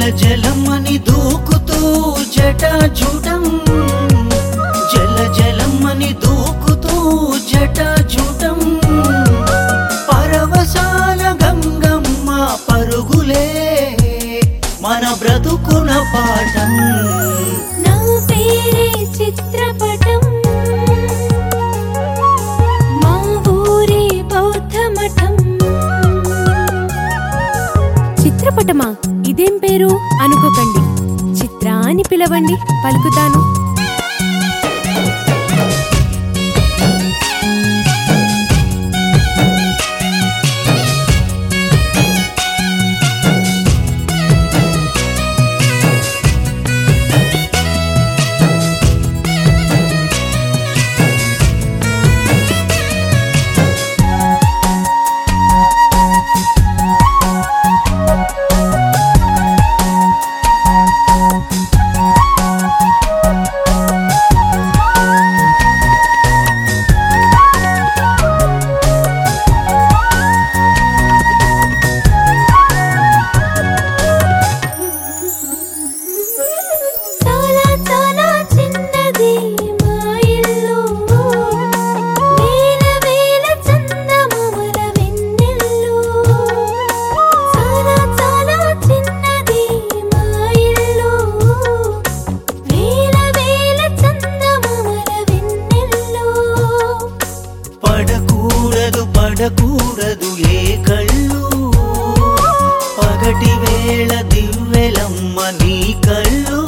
జలమని దూకుతూ జటాజూటం, జల జలమని దూకుతూ జటాజూటం, పరవశాల గంగమ్మ పరుగులే మన బ్రతుకున పాఠం. నా పేరే చిత్రపటం, మా ఊరే బౌద్ధ మఠం. చిత్రపటమా, ఇదేం పేరు అనుకోకండి. చిత్ర అని పిలవండి, పలుకుతాను. పడకూడదు ఏ కళ్ళు, పగటి వేళ దివ్వెలమ్మ నీ కళ్ళు.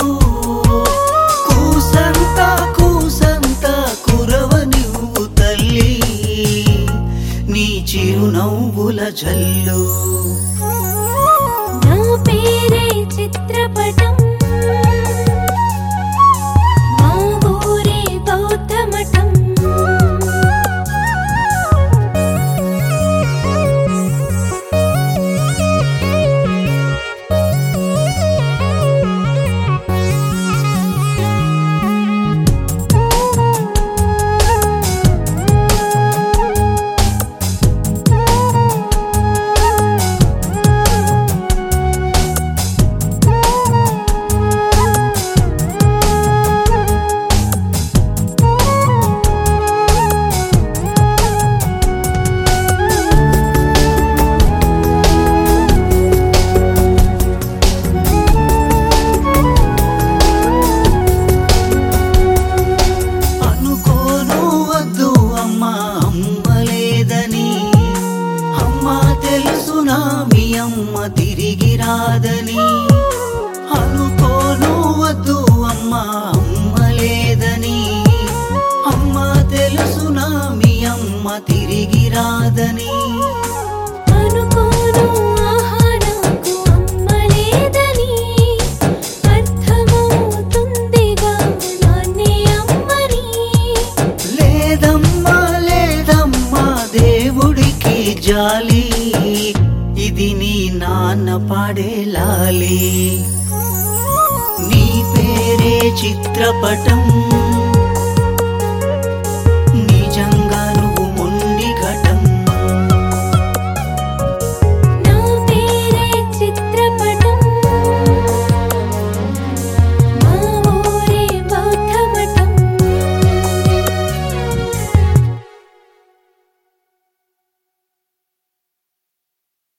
కూసంతా కూసంతా కురవ నువ్వు తల్లి, నీ చిరునవ్వుల జల్లు. నా పేరే చిత్రపటం, మా ఊరే బౌద్ధ మఠం. మీ అమ్మ తిరిగి రాదని అనుకోను, వద్దు అమ్మ అమ్మ లేదని. అమ్మ తెలుసునా మీ అమ్మ తిరిగి రాదని. అనుకోను ఆహా నాకు అమ్మ లేదని, అర్థమవుతుందిగా నాన్నే అమ్మని. లేదమ్మా లేదమ్మా దేవుడికి జాలి, ఇది నీ నాన్న పాడే లాలి. నీ పేరే చిత్రపటం.